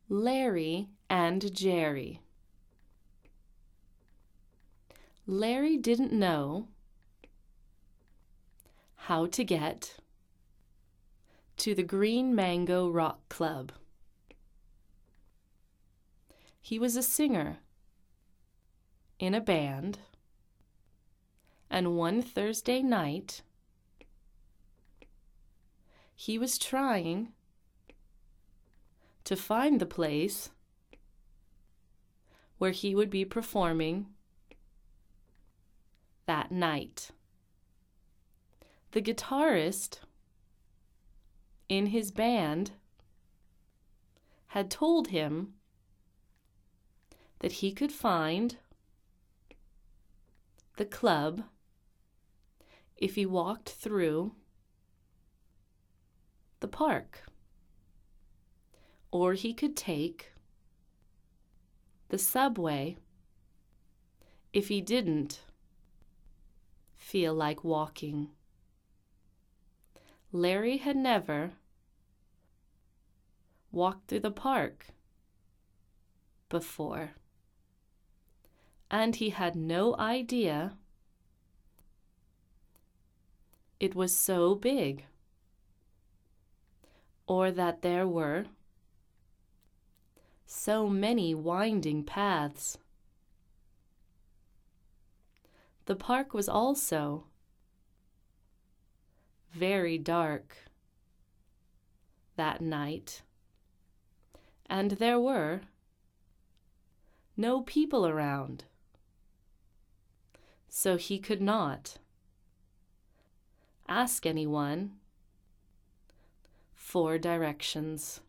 Larry and Jerry. Larry didn't know how to get to the Green Mango Rock Club. He was a singer in a band, and one Thursday night, he was trying to find the place where he would be performing that night. The guitarist in his band had told him that he could find the club if he walked through the park, or he could take the subway if he didn't feel like walking. Larry had never walked through the park before, and he had no idea it was so big, or that there were so many winding paths. The park was also very dark that night, and there were no people around, so he could not ask anyone for directions.